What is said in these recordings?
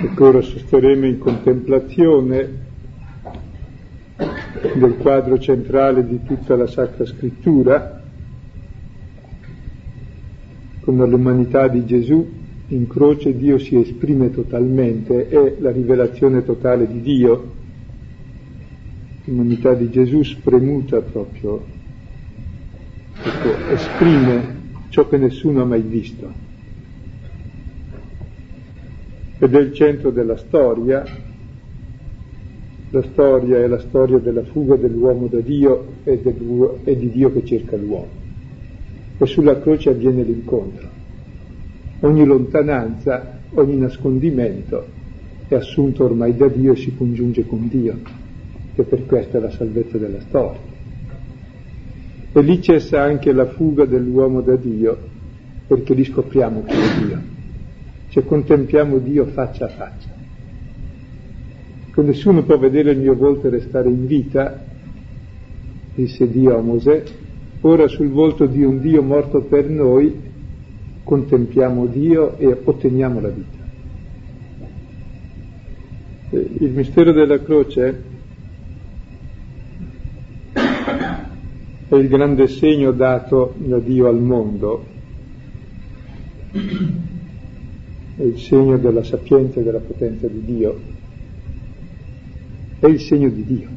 Ecco, ora sosterremo in contemplazione del quadro centrale di tutta la Sacra Scrittura, con l'umanità di Gesù in croce. Dio si esprime totalmente, è la rivelazione totale di Dio. L'umanità di Gesù spremuta proprio, ecco, esprime ciò che nessuno ha mai visto. Ed è il centro della storia. La storia è la storia della fuga dell'uomo da Dio e di Dio che cerca l'uomo. E sulla croce avviene l'incontro. Ogni lontananza, ogni nascondimento è assunto ormai da Dio e si congiunge con Dio, che per questo è la salvezza della storia. E lì cessa anche la fuga dell'uomo da Dio, perché lì scopriamo chi è Dio. Cioè contempliamo Dio faccia a faccia. Che nessuno può vedere il mio volto e restare in vita, disse Dio a Mosè. Ora sul volto di un Dio morto per noi contempliamo Dio e otteniamo la vita. Il mistero della croce è il grande segno dato da Dio al mondo, è il segno della sapienza e della potenza di Dio, è il segno di Dio.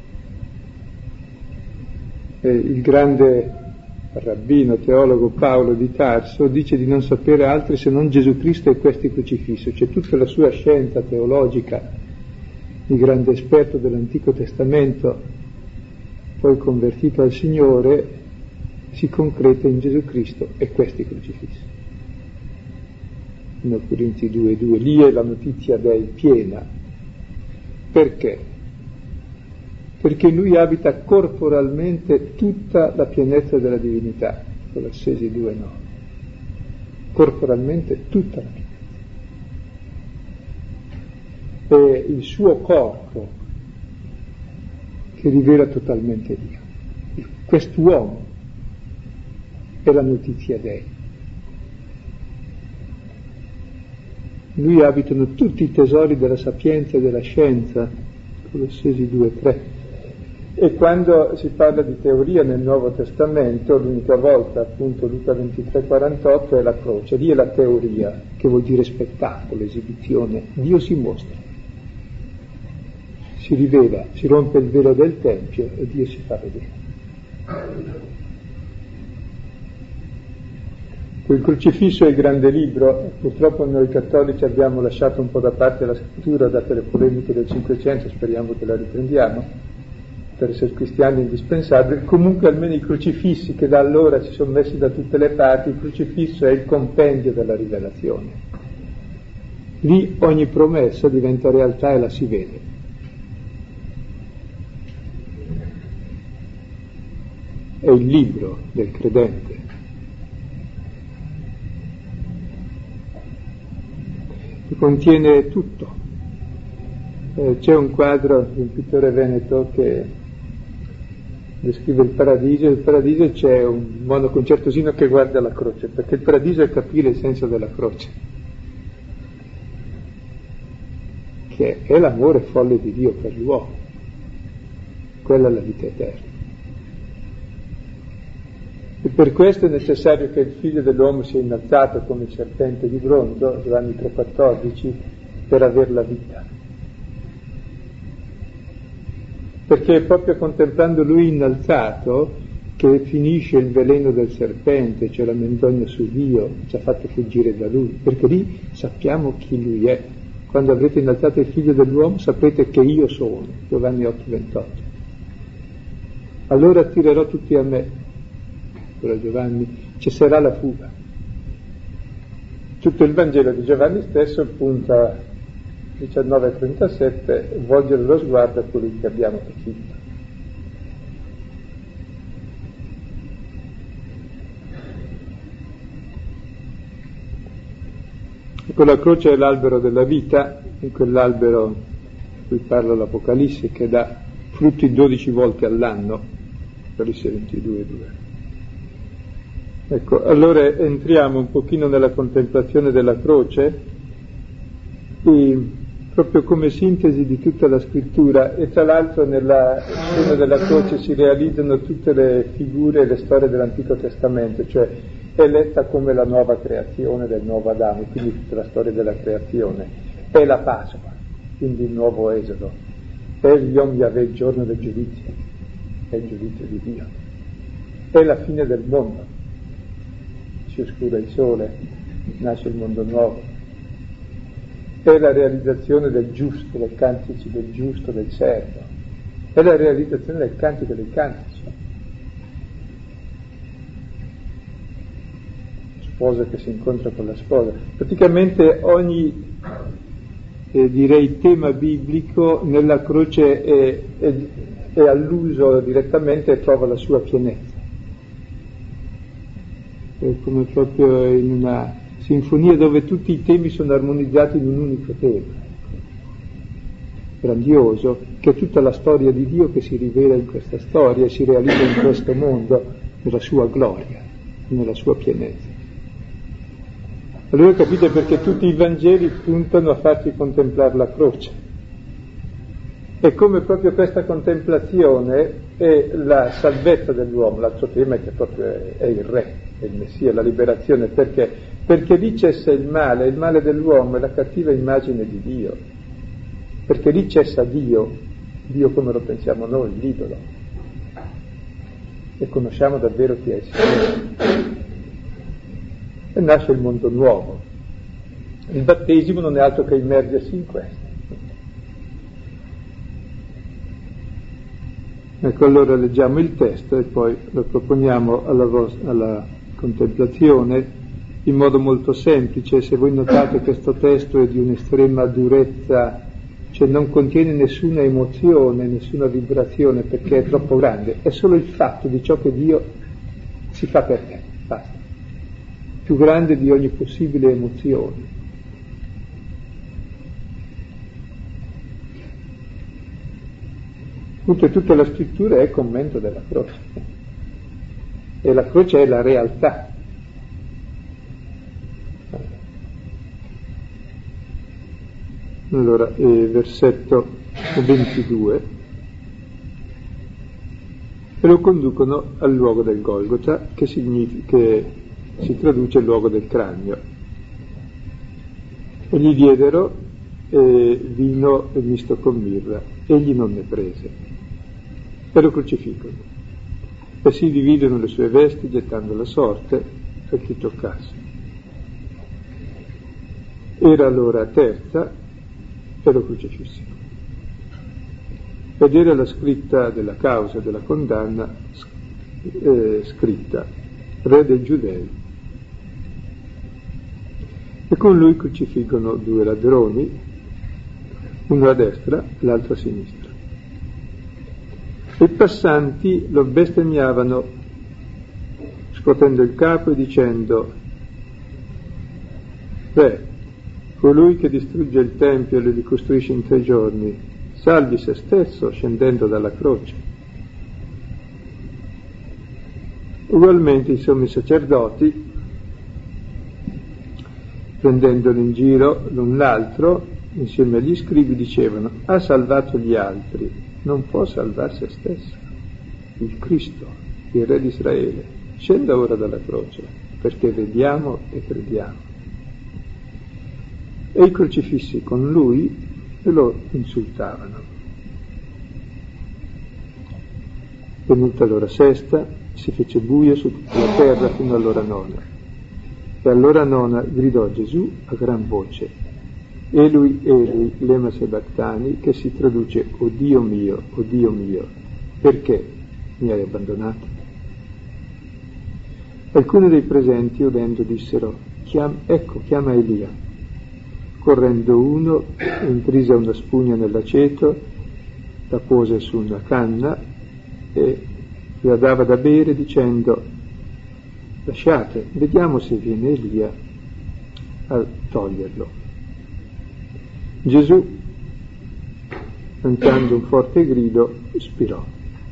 Il grande rabbino, teologo Paolo di Tarso dice di non sapere altri se non Gesù Cristo e questi crocifisso, cioè tutta la sua scienza teologica di grande esperto dell'Antico Testamento, poi convertito al Signore, si concreta in Gesù Cristo e questi crocifissi. 1 Corinzi 2:2, lì è la notizia Dei piena. Perché? Perché lui abita corporalmente tutta la pienezza della divinità, Colossesi 2:9. Corporalmente tutta la pienezza. È il suo corpo che rivela totalmente Dio. Quest'uomo è la notizia Dei. Lui abitano tutti i tesori della sapienza e della scienza, Colossesi 2:3. E quando si parla di teoria nel Nuovo Testamento, l'unica volta, appunto, Luca 23:48, è la croce. Lì è la teoria, che vuol dire spettacolo, esibizione. Dio si mostra, si rivela, si rompe il velo del Tempio e Dio si fa vedere. Il crocifisso è il grande libro. Purtroppo noi cattolici abbiamo lasciato un po' da parte la scrittura, date le polemiche del Cinquecento, speriamo che la riprendiamo, per essere cristiani indispensabili. Comunque almeno i crocifissi che da allora si sono messi da tutte le parti, il crocifisso è il compendio della rivelazione. Lì ogni promessa diventa realtà e la si vede. È il libro del credente. Contiene tutto. C'è un quadro di un pittore veneto che descrive il paradiso c'è un monoconcertosino che guarda la croce, perché il paradiso è capire il senso della croce, che è l'amore folle di Dio per l'uomo, quella è la vita eterna. E per questo è necessario che il figlio dell'uomo sia innalzato come il serpente di bronzo, Giovanni 3,14, per aver la vita. Perché è proprio contemplando lui innalzato che finisce il veleno del serpente, cioè la menzogna su Dio, ci ha fatto fuggire da lui, perché lì sappiamo chi lui è. Quando avrete innalzato il figlio dell'uomo saprete che io sono, Giovanni 8,28. Allora attirerò tutti a me. Giovanni, cesserà la fuga. Tutto il Vangelo di Giovanni stesso punta 19:37, volgere lo sguardo a colui che abbiamo partito. Ecco, la croce è l'albero della vita, in quell'albero di cui parla l'Apocalisse, che dà frutti 12 volte all'anno, Apocalisse 22:2. Ecco, allora entriamo un pochino nella contemplazione della croce e proprio come sintesi di tutta la scrittura, e tra l'altro nella scena della croce si realizzano tutte le figure e le storie dell'Antico Testamento, cioè è letta come la nuova creazione del nuovo Adamo, quindi tutta la storia della creazione, è la Pasqua, quindi il nuovo Esodo, è il Yom Yahweh, il giorno del giudizio, è il giudizio di Dio, è la fine del mondo, si oscura il sole, nasce il mondo nuovo, è la realizzazione del giusto, del cantici del giusto, del servo, è la realizzazione del cantico dei cantici, sposa che si incontra con la sposa. Praticamente ogni direi tema biblico nella croce è alluso direttamente e trova la sua pienezza, è come proprio in una sinfonia dove tutti i temi sono armonizzati in un unico tema grandioso, che è tutta la storia di Dio che si rivela in questa storia e si realizza in questo mondo nella sua gloria, nella sua pienezza. Allora capite perché tutti i Vangeli puntano a farci contemplare la croce. E come proprio questa contemplazione è la salvezza dell'uomo, l'altro tema è che proprio è il Re, è il Messia, la liberazione, perché lì cessa il male dell'uomo è la cattiva immagine di Dio, perché lì cessa Dio come lo pensiamo noi, l'idolo, e conosciamo davvero chi è il Signore. E nasce il mondo nuovo. Il battesimo non è altro che immergersi in questo. Ecco, allora leggiamo il testo e poi lo proponiamo alla contemplazione in modo molto semplice. Se voi notate, questo testo è di un'estrema durezza, cioè non contiene nessuna emozione, nessuna vibrazione, perché è troppo grande, è solo il fatto di ciò che Dio si fa per te, basta, più grande di ogni possibile emozione. Tutta la scrittura è commento della croce, e la croce è la realtà. Allora, versetto 22, e lo conducono al luogo del Golgota, che si traduce luogo del cranio, e gli diedero vino misto con mirra, egli non ne prese, e lo crocifiggono, e si dividono le sue vesti gettando la sorte per chi toccasse. Era l'ora terza e lo crocifissero. Ed era la scritta della causa della condanna, scritta: Re dei Giudei. E con lui crocifiggono 2 ladroni, uno a destra, l'altro a sinistra. E i passanti lo bestemmiavano, scuotendo il capo e dicendo: Re, colui che distrugge il Tempio e lo ricostruisce in 3 giorni, salvi se stesso scendendo dalla croce. Ugualmente i sommi sacerdoti, prendendolo in giro l'un l'altro, insieme agli scribi, dicevano: ha salvato gli altri, non può salvare se stesso. Il Cristo, il Re di Israele, scenda ora dalla croce, perché vediamo e crediamo. E i crocifissi con lui e lo insultavano. Venuta l'ora sesta, si fece buio su tutta la terra fino all'ora nona. E all'ora nona gridò Gesù a gran voce: Elui, Elui, lema sabachthani, che si traduce: o Dio mio, perché mi hai abbandonato? Alcuni dei presenti, udendo, dissero: ecco, chiama Elia. Correndo uno, intrise una spugna nell'aceto, la pose su una canna e la dava da bere, dicendo: lasciate, vediamo se viene Elia a toglierlo. Gesù, lanciando un forte grido, spirò.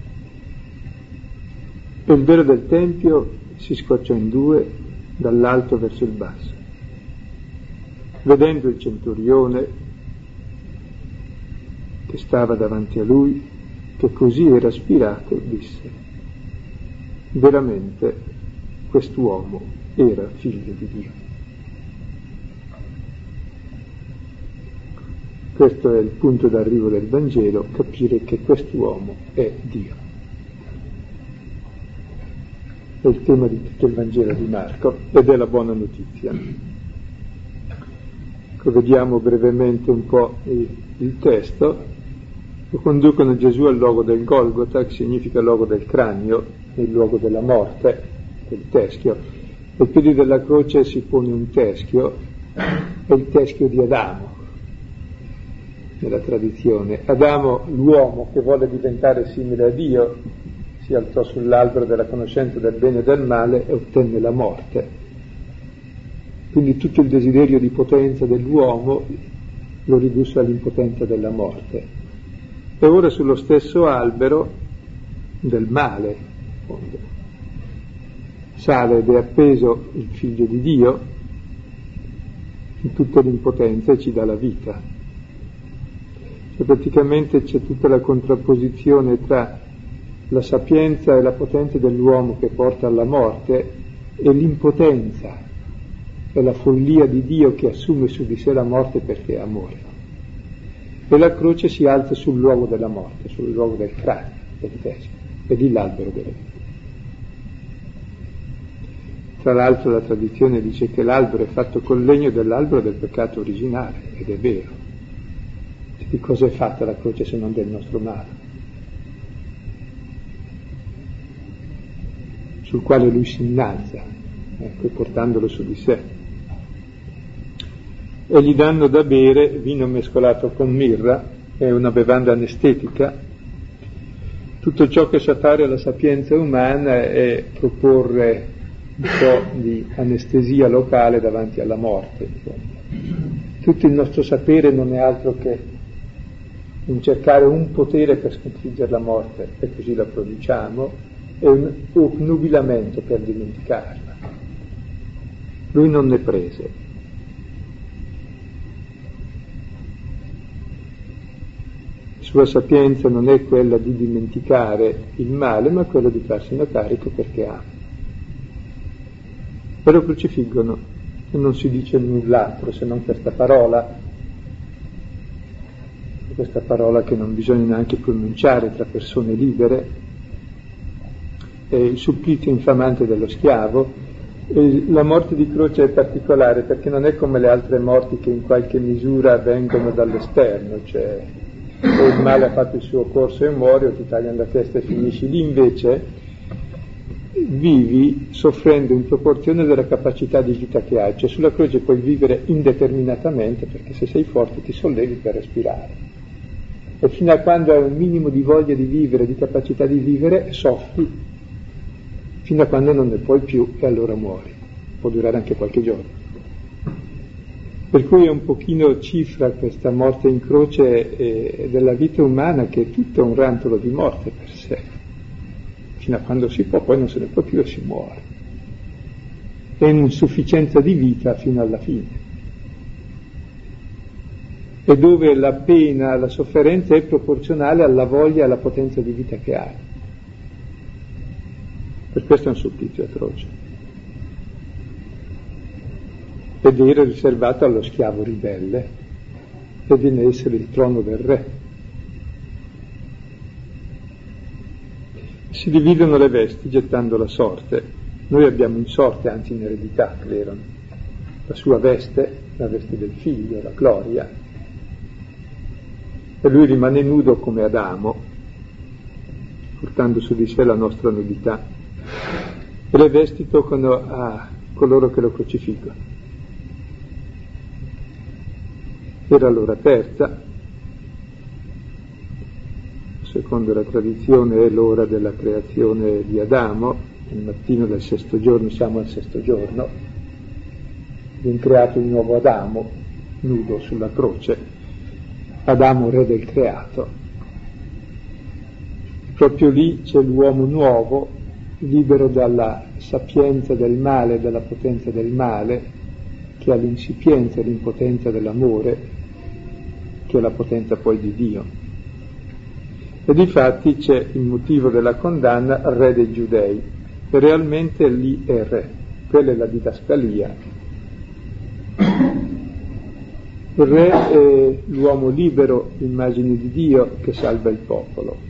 E il velo del Tempio si scocciò in 2 dall'alto verso il basso. Vedendo il centurione che stava davanti a lui, che così era ispirato, disse: veramente quest'uomo era figlio di Dio. Questo è il punto d'arrivo del Vangelo, capire che quest'uomo è Dio. È il tema di tutto il Vangelo di Marco ed è la buona notizia. Ecco, vediamo brevemente un po' il testo. Lo conducono Gesù al luogo del Golgota, che significa luogo del cranio, il luogo della morte, del teschio. Ai piedi della croce si pone un teschio, è il teschio di Adamo, nella tradizione. Adamo, l'uomo che vuole diventare simile a Dio, si alzò sull'albero della conoscenza del bene e del male e ottenne la morte. Quindi tutto il desiderio di potenza dell'uomo lo ridusse all'impotenza della morte. E ora sullo stesso albero del male, in fondo, sale ed è appeso il Figlio di Dio in tutta l'impotenza e ci dà la vita. Cioè, praticamente c'è tutta la contrapposizione tra la sapienza e la potenza dell'uomo che porta alla morte e l'impotenza e la follia di Dio che assume su di sé la morte perché è amore. E la croce si alza sul luogo della morte, sul luogo del cranio, del teschio, e lì l'albero della vita. Tra l'altro la tradizione dice che l'albero è fatto col legno dell'albero del peccato originale, ed è vero. Di cosa è fatta la croce se non del nostro male? Sul quale lui si innalza, ecco, portandolo su di sé. E gli danno da bere vino mescolato con mirra, è una bevanda anestetica. Tutto ciò che sa fare la sapienza umana è proporre un po' di anestesia locale davanti alla morte. Tutto il nostro sapere non è altro che un cercare un potere per sconfiggere la morte, e così la produciamo, e un obnubilamento per dimenticarla. Lui non ne prese. Sua sapienza non è quella di dimenticare il male, ma quella di farsene carico perché ama. Poi lo crocifiggono e non si dice null'altro se non questa parola che non bisogna neanche pronunciare tra persone libere, è il supplizio infamante dello schiavo. E la morte di croce è particolare perché non è come le altre morti che in qualche misura vengono dall'esterno, cioè o il male ha fatto il suo corso e muori, o ti tagliano la testa e finisci. Lì invece vivi soffrendo in proporzione della capacità di vita che hai, cioè sulla croce puoi vivere indeterminatamente perché se sei forte ti sollevi per respirare, e fino a quando hai un minimo di voglia di vivere, di capacità di vivere, soffri fino a quando non ne puoi più e allora muori. Può durare anche qualche giorno. Per cui è un pochino cifra questa morte in croce della vita umana, che è tutto un rantolo di morte per sé. Fino a quando si può, poi non se ne può più e si muore. È un'insufficienza di vita fino alla fine. E dove la pena, la sofferenza è proporzionale alla voglia e alla potenza di vita che hai. Per questo è un supplizio atroce. Ed era riservato allo schiavo ribelle, e viene a essere il trono del re. Si dividono le vesti gettando la sorte. Noi abbiamo in sorte, anzi in eredità, Cleron, la sua veste, la veste del figlio, la gloria, e lui rimane nudo come Adamo, portando su di sé la nostra nudità, e le vesti toccano a coloro che lo crocifiggono. Era l'ora terza, secondo la tradizione è l'ora della creazione di Adamo, il mattino del sesto giorno, siamo al sesto giorno, viene creato il nuovo Adamo, nudo sulla croce, Adamo re del creato. Proprio lì c'è l'uomo nuovo, libero dalla sapienza del male, dalla potenza del male, che ha l'insipienza e l'impotenza dell'amore, che è la potenza poi di Dio. E difatti c'è il motivo della condanna, re dei giudei, e realmente lì è re, quella è la didascalia. Il re è l'uomo libero, immagine di Dio, che salva il popolo.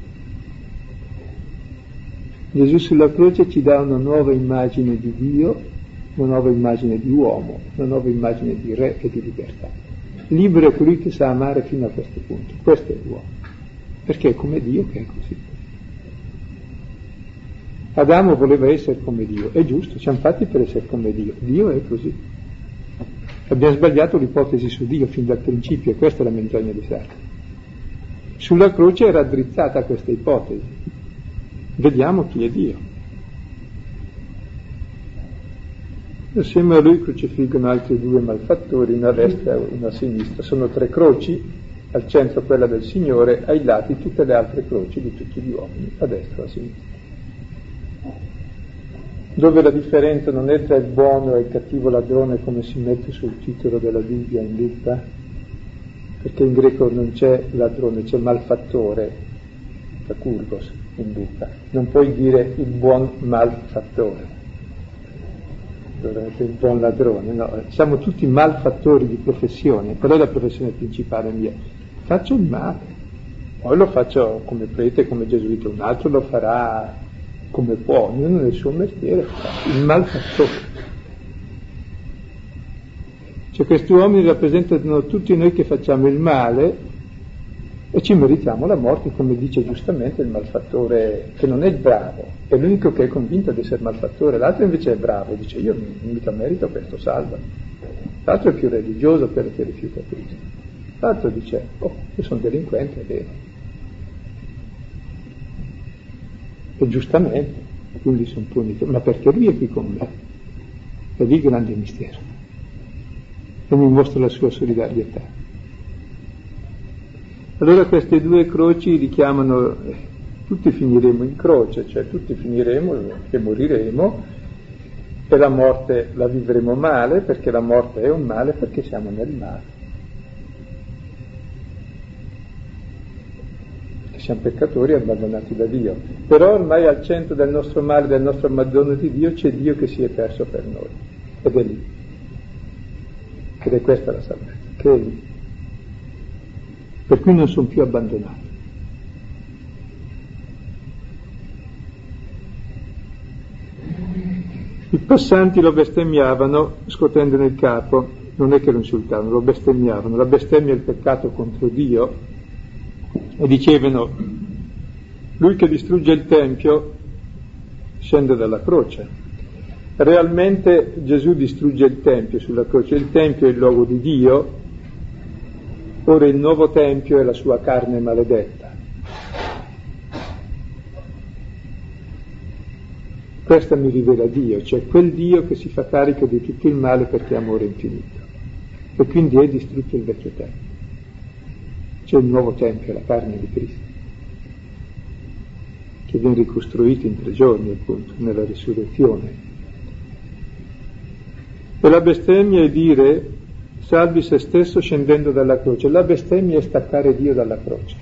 Gesù sulla croce ci dà una nuova immagine di Dio, una nuova immagine di uomo, una nuova immagine di re e di libertà. Libero è colui che sa amare fino a questo punto, questo è l'uomo, perché è come Dio che è così. Adamo voleva essere come Dio, è giusto, siamo fatti per essere come Dio, Dio è così. Abbiamo sbagliato l'ipotesi su Dio fin dal principio, e questa è la menzogna di Satana. Sulla croce era raddrizzata questa ipotesi. Vediamo chi è Dio. Assieme a lui crocifiggono altri due malfattori, una a destra e una a sinistra. Sono 3 croci, al centro quella del Signore, ai lati tutte le altre croci di tutti gli uomini, a destra e a sinistra. Dove la differenza non è tra il buono e il cattivo ladrone, come si mette sul titolo della Bibbia in Luca, perché in greco non c'è ladrone, c'è malfattore, kakurgos in Luca. Non puoi dire il buon malfattore, il buon ladrone, no, siamo tutti malfattori di professione, qual è la professione principale mia? Faccio il male, poi lo faccio come prete, come gesuita, un altro lo farà come può, ognuno nel suo mestiere, il malfattore. Cioè questi uomini rappresentano tutti noi che facciamo il male e ci meritiamo la morte, come dice giustamente il malfattore, che non è bravo, è l'unico che è convinto di essere malfattore, l'altro invece è bravo, dice io mica merito questo, salva. L'altro è più religioso, quello che rifiuta Cristo. L'altro dice, oh, io sono delinquente, è vero. E giustamente, quindi sono punito, ma perché lui è qui con me? È lì il grande mistero. E mi mostra la sua solidarietà. Allora queste 2 croci richiamano, tutti finiremo in croce, cioè tutti finiremo e moriremo, e la morte la vivremo male, perché la morte è un male, perché siamo nel male. Siamo peccatori abbandonati da Dio, però ormai al centro del nostro male, del nostro abbandono di Dio, c'è Dio che si è perso per noi, ed è lì, ed è questa la salvezza, che è lì, per cui non sono più abbandonato. I passanti lo bestemmiavano scuotendone il capo, non è che lo insultavano, lo bestemmiavano, la bestemmia è il peccato contro Dio. E dicevano, lui che distrugge il Tempio scende dalla croce. Realmente Gesù distrugge il Tempio sulla croce, il Tempio è il luogo di Dio, ora il nuovo Tempio è la sua carne maledetta. Questa mi rivela Dio, cioè quel Dio che si fa carico di tutto il male perché è amore infinito. E quindi è distrutto il vecchio Tempio. C'è il nuovo Tempio, la carne di Cristo, che viene ricostruito in 3 giorni, appunto, nella risurrezione. E la bestemmia è dire, salvi se stesso scendendo dalla croce. La bestemmia è staccare Dio dalla croce.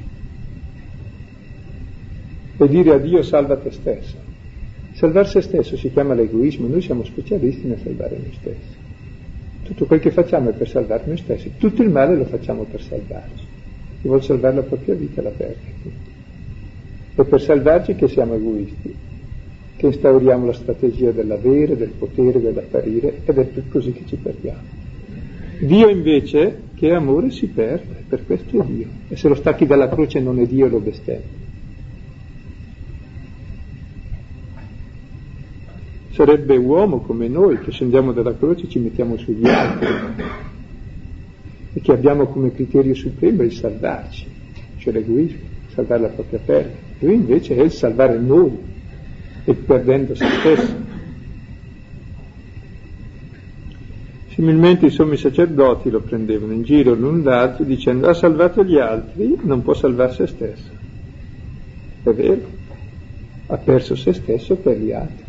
E dire a Dio, salva te stesso. Salvar se stesso si chiama l'egoismo, noi siamo specialisti nel salvare noi stessi. Tutto quel che facciamo è per salvare noi stessi, tutto il male lo facciamo per salvarci. Chi vuole salvare la propria vita la perde. E per salvarci che siamo egoisti, che instauriamo la strategia dell'avere, del potere, dell'apparire, ed è per così che ci perdiamo. Dio invece, che è amore, si perde, per questo è Dio. E se lo stacchi dalla croce non è Dio, lo bestemmia. Sarebbe uomo come noi, che scendiamo dalla croce e ci mettiamo sugli altri. E che abbiamo come criterio supremo il salvarci, cioè l'egoismo, salvare la propria perdita. Lui invece è il salvare noi, e perdendo se stesso. Similmente i sommi sacerdoti lo prendevano in giro l'un l'altro dicendo ha salvato gli altri, non può salvare se stesso. È vero, ha perso se stesso per gli altri.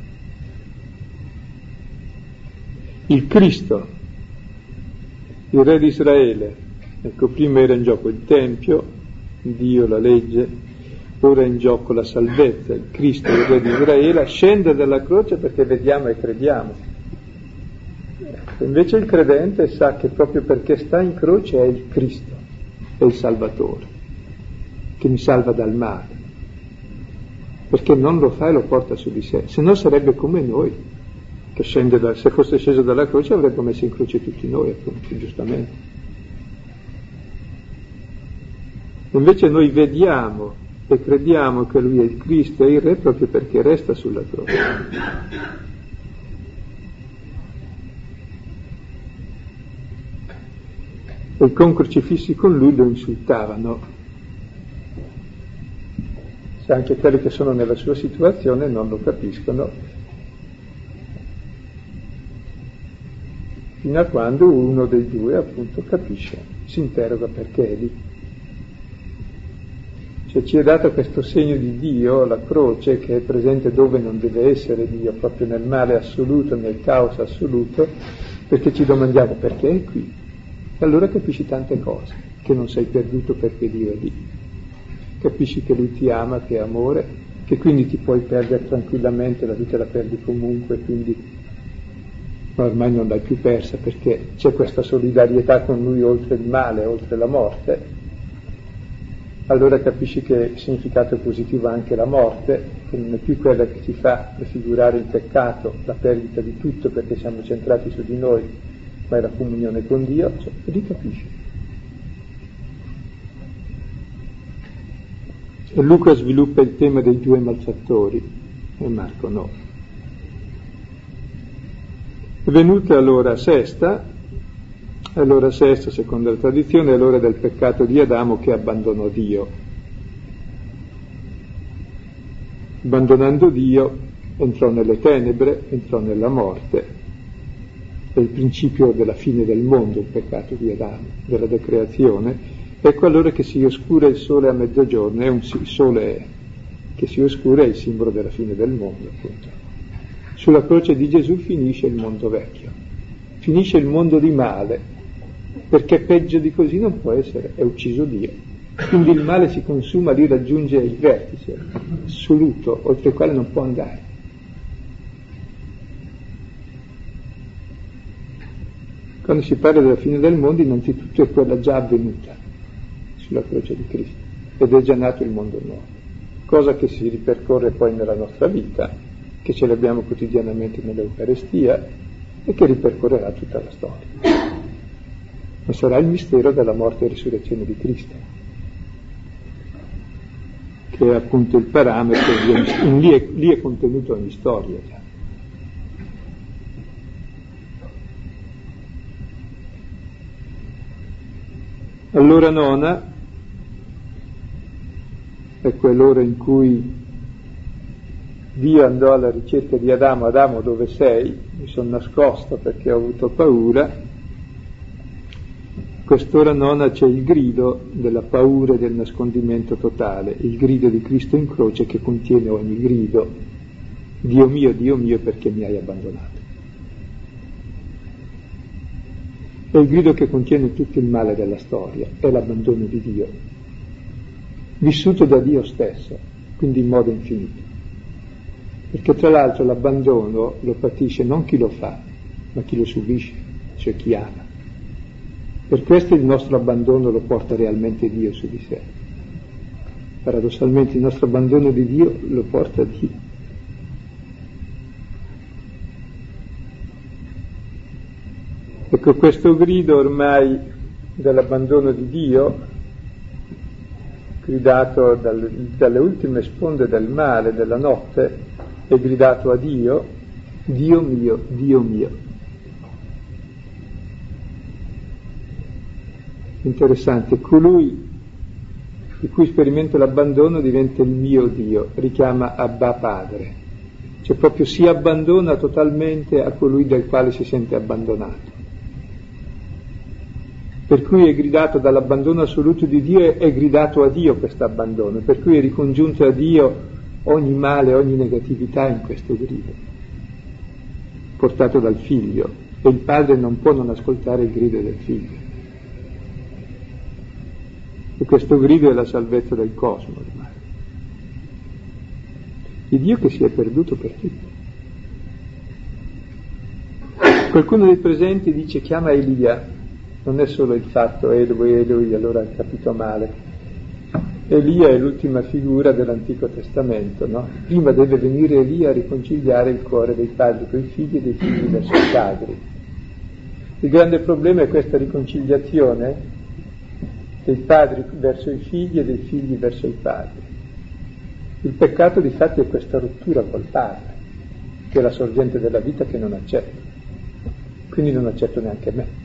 Il Cristo, il re di Israele, ecco, prima era in gioco il Tempio, Dio, la legge, ora è in gioco la salvezza, il Cristo, il Re di Israele, scende dalla croce perché vediamo e crediamo. Invece il credente sa che proprio perché sta in croce è il Cristo, è il Salvatore, che mi salva dal male, perché non lo fa e lo porta su di sé, se no sarebbe come noi, che se fosse sceso dalla croce avrebbe messo in croce tutti noi, appunto, giustamente. Invece noi vediamo e crediamo che Lui è il Cristo e il Re proprio perché resta sulla croce. E i concrocifissi con Lui lo insultavano. Se anche quelli che sono nella sua situazione non lo capiscono, fino a quando uno dei due appunto capisce, si interroga perché è lì. Cioè ci è dato questo segno di Dio, la croce, che è presente dove non deve essere Dio, proprio nel male assoluto, nel caos assoluto, perché ci domandiamo perché è qui. E allora capisci tante cose, che non sei perduto perché Dio è lì. Capisci che Lui ti ama, che è amore, che quindi ti puoi perdere tranquillamente, la vita la perdi comunque, quindi ormai non l'hai più persa perché c'è questa solidarietà con Lui oltre il male, oltre la morte. Allora capisci che significato positivo ha anche la morte, che non è più quella che ci fa prefigurare il peccato, la perdita di tutto perché siamo centrati su di noi, ma è la comunione con Dio, cioè, e lì capisci. E Luca sviluppa il tema dei due malfattori, e Marco no. È venuta l'ora sesta, secondo la tradizione, è l'ora del peccato di Adamo che abbandonò Dio. Abbandonando Dio entrò nelle tenebre, entrò nella morte. È il principio della fine del mondo, il peccato di Adamo, della decreazione. Ecco allora che si oscura il sole a mezzogiorno, il sole che si oscura è il simbolo della fine del mondo, appunto. Sulla croce di Gesù finisce il mondo vecchio, finisce il mondo di male, perché peggio di così non può essere, è ucciso Dio. Quindi il male si consuma, lì raggiunge il vertice assoluto, oltre il quale non può andare. Quando si parla della fine del mondo, innanzitutto è quella già avvenuta sulla croce di Cristo, ed è già nato il mondo nuovo, cosa che si ripercorre poi nella nostra vita, che celebriamo quotidianamente nell'Eucarestia e che ripercorrerà tutta la storia. Ma sarà il mistero della morte e risurrezione di Cristo, che è appunto il parametro, lì è contenuto ogni storia già. All'ora nona è quell'ora in cui Dio andò alla ricerca di Adamo. Adamo, dove sei? Mi sono nascosto perché ho avuto paura. Quest'ora nona c'è il grido della paura e del nascondimento totale, il grido di Cristo in croce che contiene ogni grido: Dio mio, perché mi hai abbandonato? È il grido che contiene tutto il male della storia, è l'abbandono di Dio, vissuto da Dio stesso, quindi in modo infinito. Perché tra l'altro l'abbandono lo patisce non chi lo fa, ma chi lo subisce, cioè chi ama. Per questo il nostro abbandono lo porta realmente Dio su di sé. Paradossalmente il nostro abbandono di Dio lo porta Dio. Ecco, questo grido ormai dell'abbandono di Dio, gridato dalle ultime sponde del mare, della notte, è gridato a Dio: Dio mio, Dio mio. Interessante, colui di cui sperimento l'abbandono diventa il mio Dio, richiama Abba Padre, cioè proprio si abbandona totalmente a colui del quale si sente abbandonato. Per cui è gridato dall'abbandono assoluto di Dio, è gridato a Dio questo abbandono, per cui è ricongiunto a Dio ogni male, ogni negatività in questo grido, portato dal figlio, e il padre non può non ascoltare il grido del figlio. E questo grido è la salvezza del cosmo ormai. di Dio che si è perduto per tutti. Qualcuno dei presenti dice chiama Elia, non è solo il fatto Eloi, allora ha capito male. Elia è l'ultima figura dell'Antico Testamento, no? Prima deve venire Elia a riconciliare il cuore dei padri con i figli e dei figli verso i padri. Il grande problema è questa riconciliazione dei padri verso i figli e dei figli verso i padri. Il peccato di fatti è questa rottura col padre, che è la sorgente della vita che non accetto, quindi non accetto neanche me.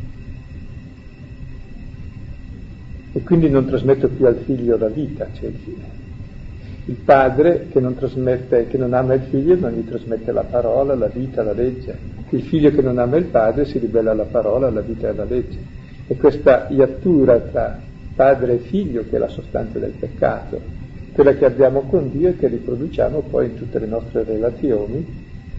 E quindi non trasmetto più al figlio la vita, cioè il padre che non trasmette, che non ama il figlio non gli trasmette la parola, la vita, la legge. Il figlio che non ama il padre si ribella alla parola, alla vita e alla legge. E questa iattura tra padre e figlio, che è la sostanza del peccato, quella che abbiamo con Dio e che riproduciamo poi in tutte le nostre relazioni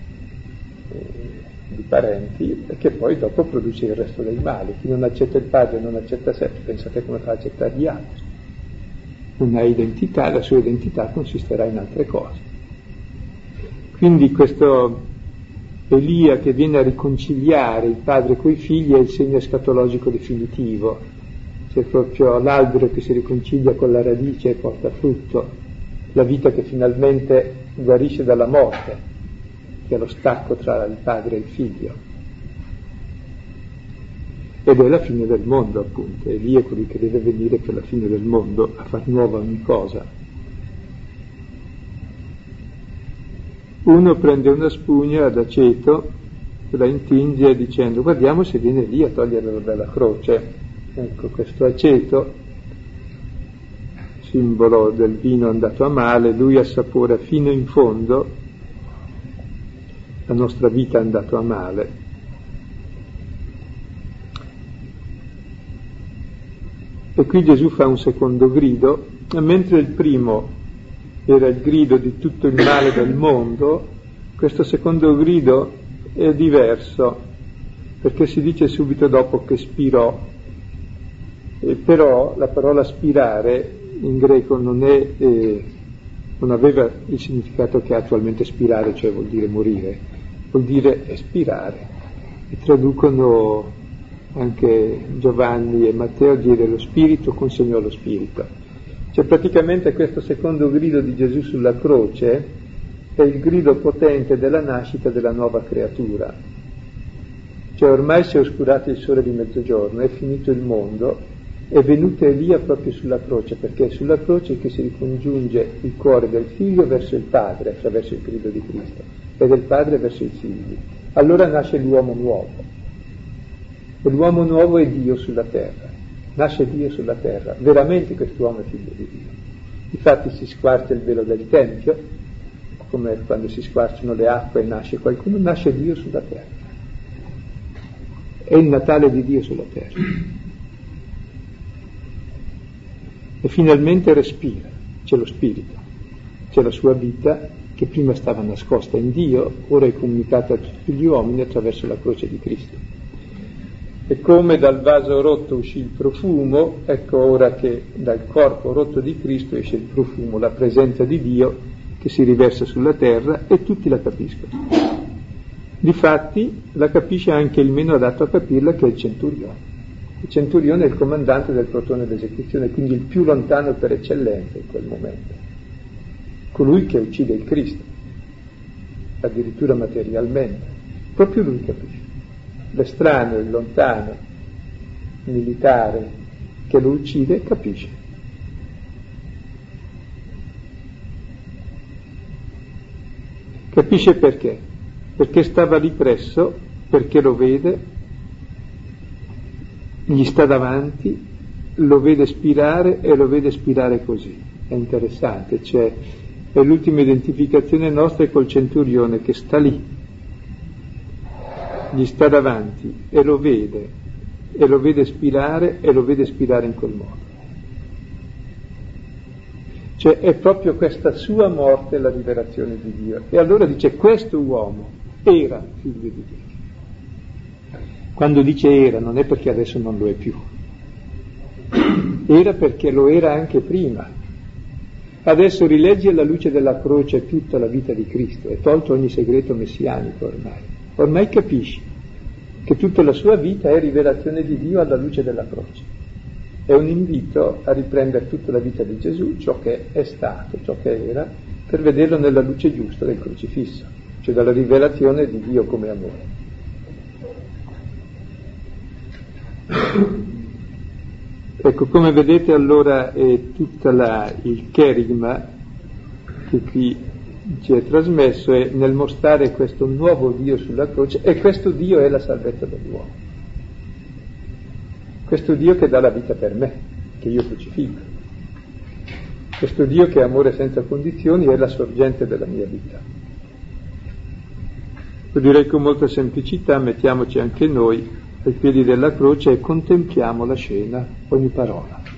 di parenti, e che poi dopo produce il resto dei mali. Chi non accetta il padre e non accetta sé, pensate come fa a accettare gli altri. Non ha identità, la sua identità consisterà in altre cose. Quindi questo Elia che viene a riconciliare il padre coi figli è il segno escatologico definitivo, cioè proprio l'albero che si riconcilia con la radice e porta frutto, la vita che finalmente guarisce dalla morte, che è lo stacco tra il padre e il figlio. Ed è la fine del mondo, appunto. Elia è colui che deve venire per la fine del mondo a far nuova ogni cosa. Uno prende una spugna d'aceto, la intinge dicendo guardiamo se viene lì a toglierlo dalla croce. Ecco, questo aceto, simbolo del vino andato a male, lui assapora fino in fondo la nostra vita è andata a male. E qui Gesù fa un secondo grido, mentre il primo era il grido di tutto il male del mondo, questo secondo grido è diverso, perché si dice subito dopo che spirò, e però la parola spirare in greco non aveva il significato che ha attualmente spirare, cioè vuol dire morire, vuol dire espirare. E traducono anche Giovanni e Matteo, dire lo spirito consegnò lo spirito. Cioè praticamente questo secondo grido di Gesù sulla croce è il grido potente della nascita della nuova creatura. Cioè ormai si è oscurato il sole di mezzogiorno, è finito il mondo, è venuta Elia proprio sulla croce, perché è sulla croce che si ricongiunge il cuore del figlio verso il padre attraverso il grido di Cristo e del padre verso i figli. Allora nasce l'uomo nuovo, e l'uomo nuovo è Dio sulla terra, nasce Dio sulla terra, veramente quest'uomo è figlio di Dio. Infatti si squarcia il velo del Tempio, come quando si squarciano le acque e nasce qualcuno, nasce Dio sulla terra, è il Natale di Dio sulla terra. E finalmente respira, c'è lo spirito, c'è la sua vita che prima stava nascosta in Dio, ora è comunicata a tutti gli uomini attraverso la croce di Cristo. E come dal vaso rotto uscì il profumo, ecco ora che dal corpo rotto di Cristo esce il profumo, la presenza di Dio che si riversa sulla terra, e tutti la capiscono. Difatti la capisce anche il meno adatto a capirla, che è il centurione. Il centurione è il comandante del plotone d'esecuzione, quindi il più lontano per eccellenza in quel momento, colui che uccide il Cristo, addirittura materialmente. Proprio lui capisce. L'estraneo, il lontano, il militare che lo uccide capisce. Capisce perché? Perché stava lì presso, perché lo vede, gli sta davanti, lo vede spirare e lo vede spirare così. È interessante, cioè è l'ultima identificazione nostra col centurione che sta lì, gli sta davanti e lo vede spirare e lo vede spirare in quel modo. Cioè è proprio questa sua morte la rivelazione di Dio. E allora dice: questo uomo era figlio di Dio. Quando dice era, non è perché adesso non lo è più, era perché lo era anche prima. Adesso rileggi alla luce della croce tutta la vita di Cristo, è tolto ogni segreto messianico ormai. Ormai capisci che tutta la sua vita è rivelazione di Dio alla luce della croce. È un invito a riprendere tutta la vita di Gesù, ciò che è stato, ciò che era, per vederlo nella luce giusta del crocifisso, cioè dalla rivelazione di Dio come amore. Ecco, come vedete allora è tutta il cherigma che qui ci è trasmesso è nel mostrare questo nuovo Dio sulla croce, e questo Dio è la salvezza dell'uomo. Questo Dio che dà la vita per me, che io crucifico. Questo Dio che è amore senza condizioni è la sorgente della mia vita. Io direi con molta semplicità mettiamoci anche noi ai piedi della croce e contempliamo la scena, ogni parola.